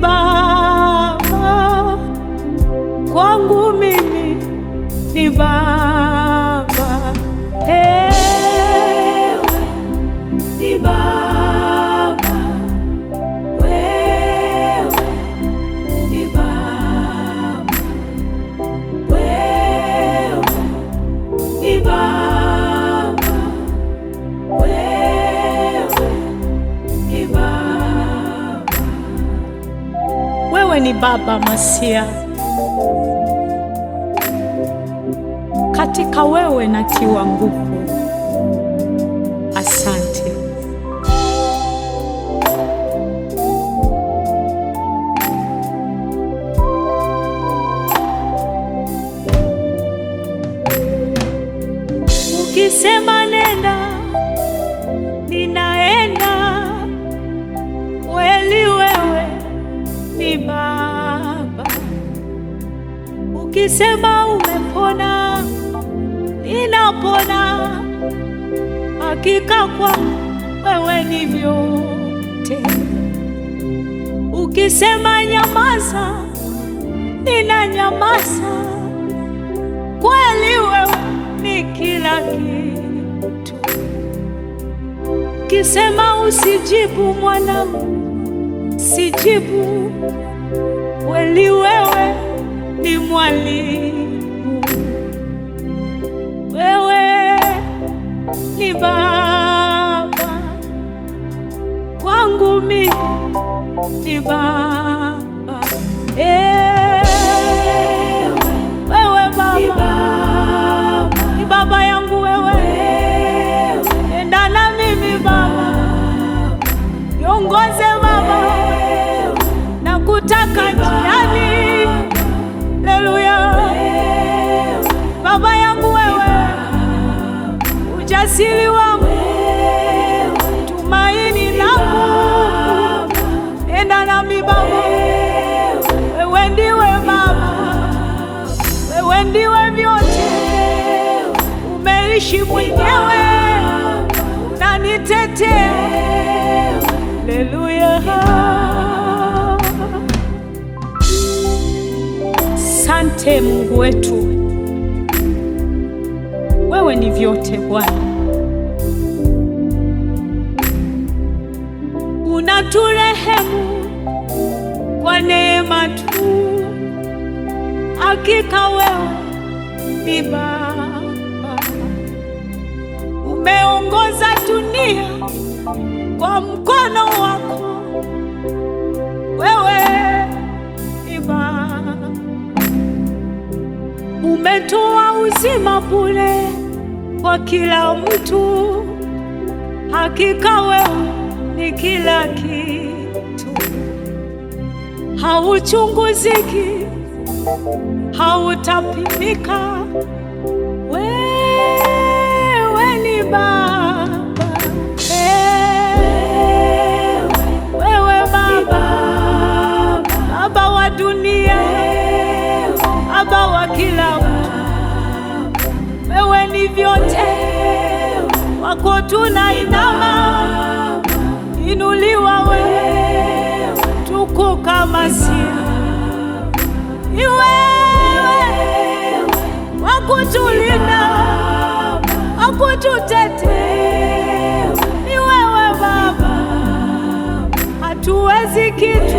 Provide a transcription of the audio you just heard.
Baba, kwangu mimi ni Baba. Wewe ni Baba, wewe ni Baba, wewe ni Baba, wewe ni Baba. Wewe ni Baba Masia, katika wewe natiwa nguvu. Asante. Ukisema nenda, ninaenda. Kweli wewe ni Baba. Ukisema umepona, ninapona. Hakika kwa wewe ni vyote. Ukisema nyamaza, ninanyamaza. Kweli wewe ni kila kitu. Ukisema usijibu mwanangu, sijibu. Kweli wewe ni mwalimu. Wewe ni Baba, kwangu mimi ni Baba. Wewe Baba, ni Baba yangu wewe. Enda na mimi Baba, niongoze Baba, na kutaka njiani. Haleluya. Baba yangu wewe, ujasiri wangu, tumaini langu. Enda nami Baba, wewe ndiwe Baba, wewe ndiwe vyote. Umeishi mwenyewe, unanitetea. Haleluya. Asante Mungu wetu, wewe ni vyote Bwana. Unaturehemu kwa neema tu. Hakika wewe ni Baba. Umeongoza dunia kwa mkono wako. Wewe ni Baba. Umetoa uzima bure kwa kila mtu. Hakika wewe ni kila kitu. Hauchunguziki, hautapimika. Wewe ni Baba. Wewe Baba, Baba wa dunia, Baba wa kila mtu. Wewe ni vyote, wako tunainama. Inuliwa wewe, tukuka Masia. Ni wewe wakutulinda, wakututetea. Ni wewe Baba, hatuwezi kitu